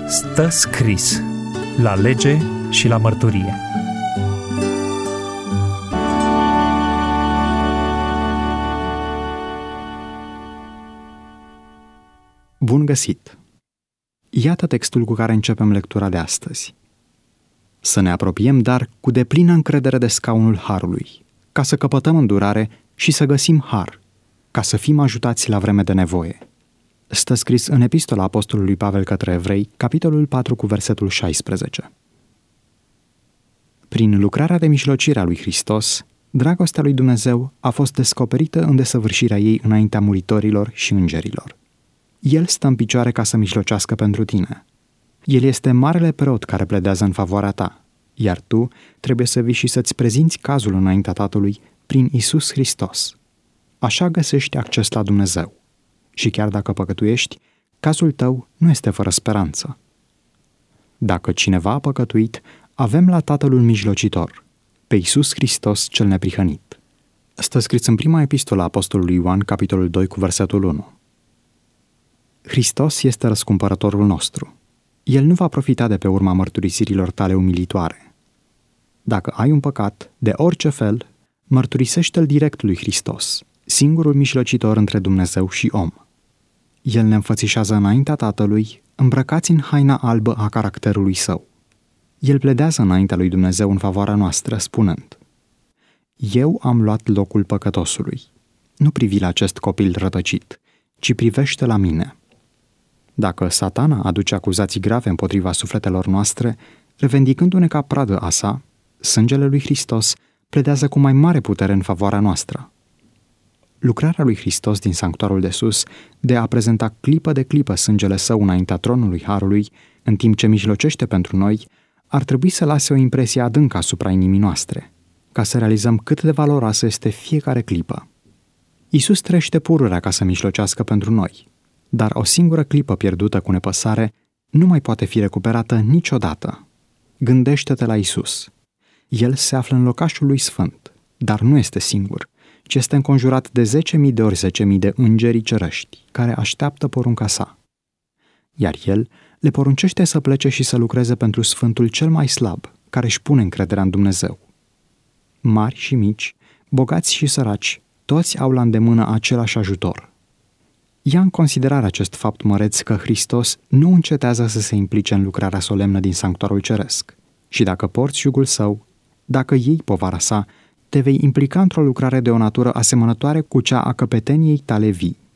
Stă scris la lege și la mărturie. Bun găsit! Iată textul cu care începem lectura de astăzi. Să ne apropiem, dar cu deplină încredere de scaunul Harului, ca să căpătăm îndurare și să găsim har, ca să fim ajutați la vreme de nevoie. Stă scris în Epistola Apostolului Pavel către Evrei, capitolul 4 cu versetul 16. Prin lucrarea de mijlocire a lui Hristos, dragostea lui Dumnezeu a fost descoperită în desăvârșirea ei înaintea muritorilor și îngerilor. El stă în picioare ca să mijlocească pentru tine. El este marele preot care pledează în favoarea ta, iar tu trebuie să vii și să-ți prezinți cazul înaintea Tatălui prin Iisus Hristos. Așa găsești acces la Dumnezeu. Și chiar dacă păcătuiești, cazul tău nu este fără speranță. Dacă cineva a păcătuit, avem la Tatăl un mijlocitor, pe Iisus Hristos cel neprihănit. Stă scris în prima epistolă a Apostolului Ioan, capitolul 2 cu versetul 1. Hristos este răscumpărătorul nostru. El nu va profita de pe urma mărturisirilor tale umilitoare. Dacă ai un păcat, de orice fel, mărturisește-l direct lui Hristos, singurul mijlocitor între Dumnezeu și om. El ne înfățișează înaintea Tatălui, îmbrăcați în haina albă a caracterului său. El pledează înaintea lui Dumnezeu în favoarea noastră, spunând: Eu am luat locul păcătosului. Nu privi la acest copil rătăcit, ci privește la mine. Dacă Satana aduce acuzații grave împotriva sufletelor noastre, revendicându-ne ca pradă a sa, sângele lui Hristos pledează cu mai mare putere în favoarea noastră. Lucrarea lui Hristos din sanctuarul de sus, de a prezenta clipă de clipă sângele său înaintea tronului Harului, în timp ce mijlocește pentru noi, ar trebui să lase o impresie adâncă asupra inimii noastre, ca să realizăm cât de valoroasă este fiecare clipă. Iisus trăiește pururea ca să mijlocească pentru noi, dar o singură clipă pierdută cu nepăsare nu mai poate fi recuperată niciodată. Gândește-te la Iisus. El se află în locașul lui sfânt, dar nu este singur, ci este înconjurat de 10.000 de ori 10.000 de îngeri cerești, care așteaptă porunca sa. Iar el le poruncește să plece și să lucreze pentru sfântul cel mai slab, care își pune încrederea în Dumnezeu. Mari și mici, bogați și săraci, toți au la îndemână același ajutor. Ia în considerare acest fapt măreț că Hristos nu încetează să se implice în lucrarea solemnă din sanctuarul ceresc. Și dacă porți jugul său, dacă iei povara sa, te vei implica într-o lucrare de o natură asemănătoare cu cea a căpeteniei tale vii.